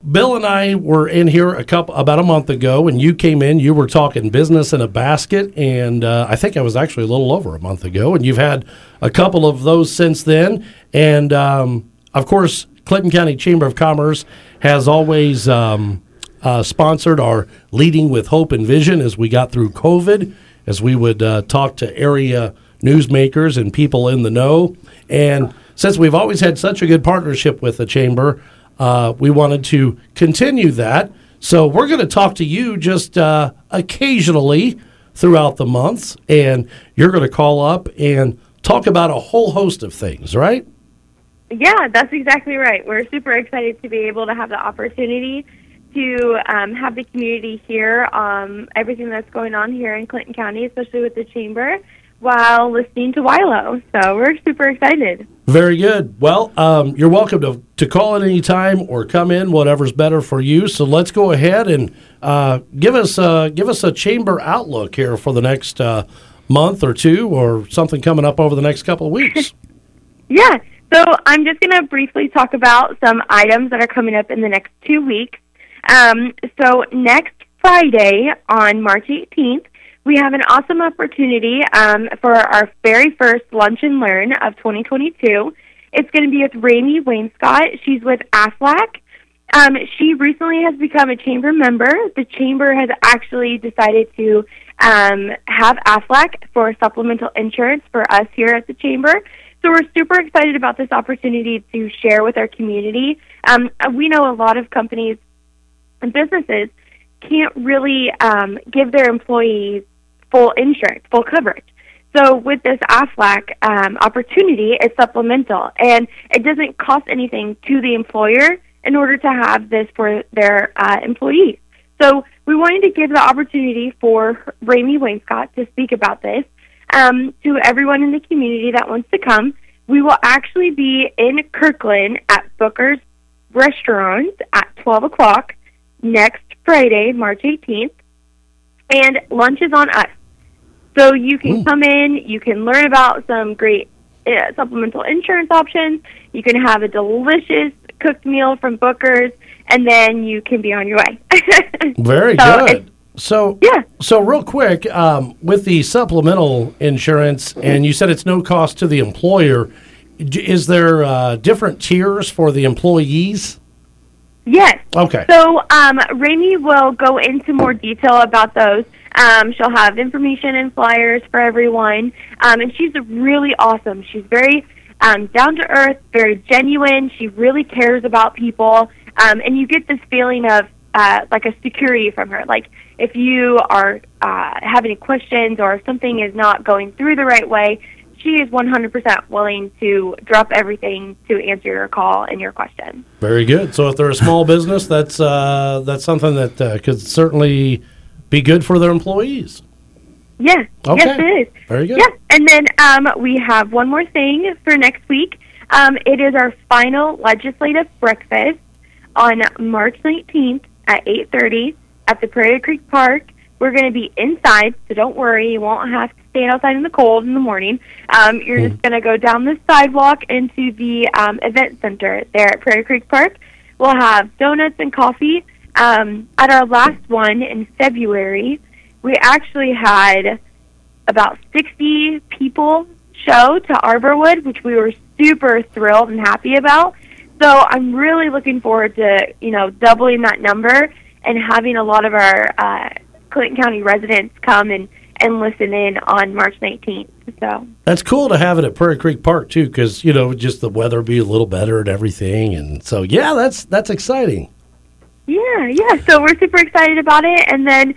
Bill and I were in here about a month ago, and you came in. You were talking business in a basket, and I think I was actually a little over a month ago, and you've had a couple of those since then. And, of course, Clinton County Chamber of Commerce has always sponsored our Leading with Hope and Vision as we got through COVID, as we would talk to area newsmakers and people in the know. And since we've always had such a good partnership with the Chamber, we wanted to continue that. So we're going to talk to you just occasionally throughout the months, and you're going to call up and talk about a whole host of things, right? Yeah, that's exactly right. We're super excited to be able to have the opportunity to have the community hear everything that's going on here in Clinton County, especially with the Chamber, while listening to WILO. So we're super excited. Very good. Well, you're welcome to call at any time or come in, whatever's better for you. So let's go ahead and give us a Chamber outlook here for the next month or two, or something coming up over the next couple of weeks. Yeah. So I'm just going to briefly talk about some items that are coming up in the next 2 weeks. So next Friday on March 18th, we have an awesome opportunity for our very first Lunch and Learn of 2022. It's going to be with Ramey Wainscott. She's with AFLAC. She recently has become a Chamber member. The Chamber has actually decided to have AFLAC for supplemental insurance for us here at the Chamber. So we're super excited about this opportunity to share with our community. We know a lot of companies and businesses can't really give their employees full insurance, full coverage. So with this AFLAC opportunity, it's supplemental, and it doesn't cost anything to the employer in order to have this for their employees. So we wanted to give the opportunity for Ramey Wainscott to speak about this to everyone in the community that wants to come. We will actually be in Kirkland at Booker's Restaurant at 12 o'clock next Friday, March 18th, and lunch is on us. So you can come in, you can learn about some great supplemental insurance options, you can have a delicious cooked meal from Booker's, and then you can be on your way. Very good. So real quick, with the supplemental insurance, and you said it's no cost to the employer, is there different tiers for the employees? Yes. Okay. So Ramey will go into more detail about those. She'll have information and flyers for everyone. And she's really awesome. She's very down to earth, very genuine. She really cares about people. And you get this feeling of like a security from her. Like if you are have any questions or if something is not going through the right way, she is 100% willing to drop everything to answer your call and your question. Very good. So if they're a small business, that's something that could certainly be good for their employees. Yes. Okay. Yes, it is. Very good. Yeah. And then we have one more thing for next week. It is our final legislative breakfast on March 19th at 8:30 at the Prairie Creek Park. We're going to be inside, so don't worry. You won't have to stand outside in the cold in the morning. You're just going to go down the sidewalk into the event center there at Prairie Creek Park. We'll have donuts and coffee. At our last one in February, we actually had about 60 people show to Arborwood, which we were super thrilled and happy about. So I'm really looking forward to, doubling that number and having a lot of our Clinton County residents come and listen in on March 19th. So that's cool to have it at Prairie Creek Park too, because just the weather be a little better and everything, and so that's exciting. Yeah. So we're super excited about it, and then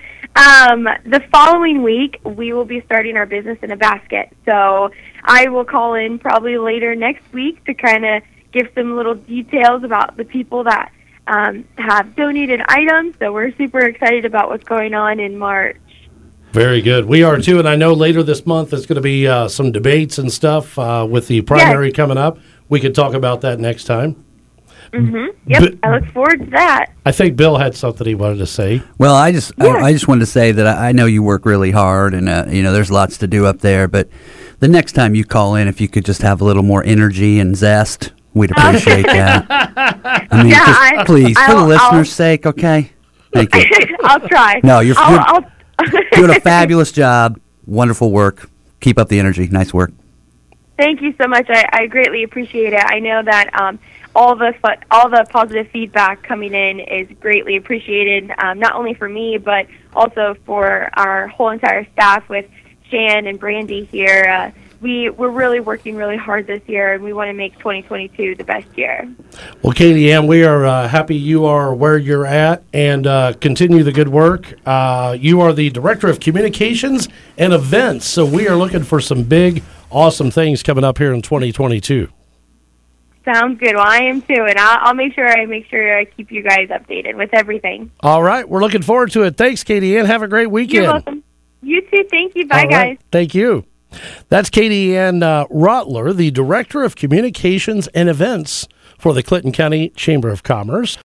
the following week we will be starting our business in a basket. So I will call in probably later next week to kind of give some little details about the people that have donated items. So we're super excited about what's going on in March. Very good. We are too, and I know later this month there's going to be some debates and stuff with the primary coming up. We could talk about that next time. Mm-hmm. Yep, I look forward to that. I think Bill had something he wanted to say. Well, I just wanted to say that I know you work really hard, and there's lots to do up there. But the next time you call in, if you could just have a little more energy and zest, We'd appreciate that. I mean, just please, for the listeners' sake, okay? Thank you. I'll try. No, you're doing a fabulous job. Wonderful work. Keep up the energy. Nice work. Thank you so much. I greatly appreciate it. I know that all the positive feedback coming in is greatly appreciated, not only for me, but also for our whole entire staff with Shan and Brandy here. We're really working really hard this year, and we want to make 2022 the best year. Well, Katie Ann, we are happy you are where you're at, and continue the good work. You are the Director of Communications and Events, so we are looking for some big, awesome things coming up here in 2022. Sounds good. Well, I am too, and I'll make sure I keep you guys updated with everything. All right. We're looking forward to it. Thanks, Katie Ann. Have a great weekend. You're welcome. You too. Thank you. Bye, guys. Thank you. That's Katie Ann Rotler, the Director of Communications and Events for the Clinton County Chamber of Commerce.